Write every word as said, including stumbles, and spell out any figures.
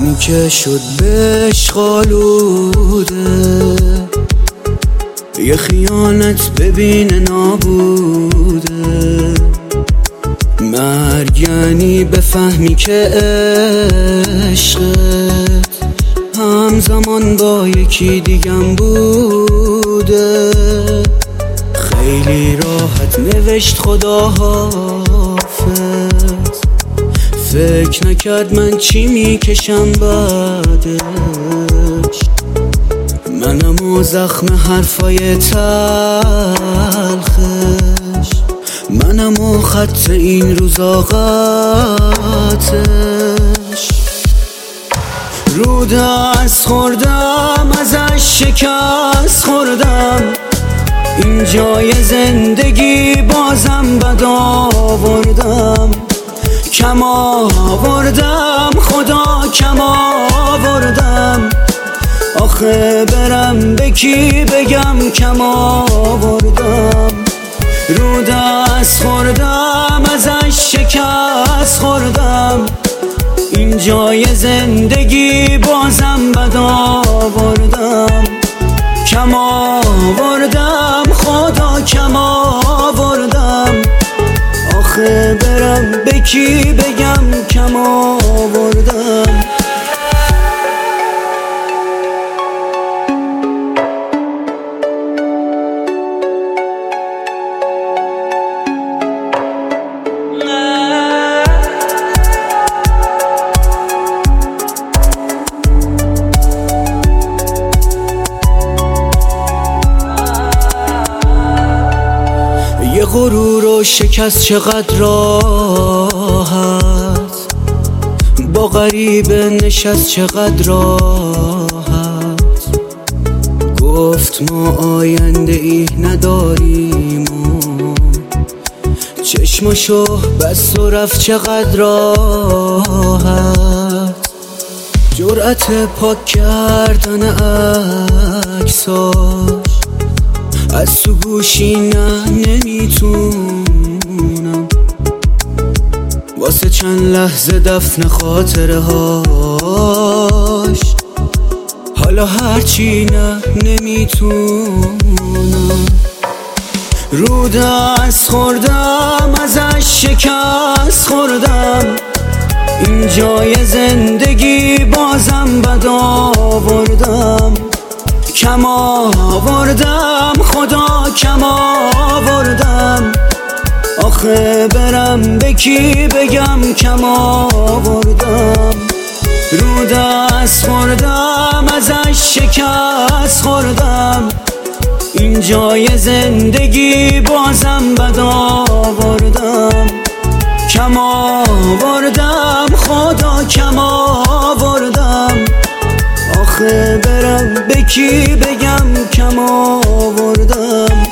زخمی که شد بهش خالوده، یه خیانت ببین نابوده. مرگ یعنی بفهمی که عشقت همزمان با یکی دیگم بوده. خیلی راحت نوشت خدا حافظ، فکر نکرد من چی میکشم بعدش. منم و زخم حرفای تلخش، منم و خط این روزا قطعش. رو دست خوردم ازش شکست خوردم، این جای زندگی بازم بد آوردم. کم آوردم خدا کم آوردم، آخه برم به کی بگم کم آوردم. رو دست خوردم ازش شکست خوردم، این جای زندگی بازم بد آوردم. کم آوردم خدا کم آوردم، آخه برم به کی بگم کم آوردم. یه غرور و شکست چقدر راحت، با غریبه نشست چقدر راحت. گفت ما آینده ای نداریم و چشمشو بست و رفت چقدر راحت. جرأت پاک کردن عکساش از تو گوشی نه نمیتونم، واسه چند لحظه دفن خاطره هاش. حالا هرچی نه نمیتونم. رو دست خوردم ازش شکست خوردم، این جای زندگی بازم بد آوردم. کم آوردم خدا کم آوردم، آخه برم به کی بگم کم آوردم. رو دست خوردم ازش شکست خوردم، این جای زندگی بازم بد آوردم. کم آوردم خدا کم آوردم، آخه برم به کی بگم کم آوردم.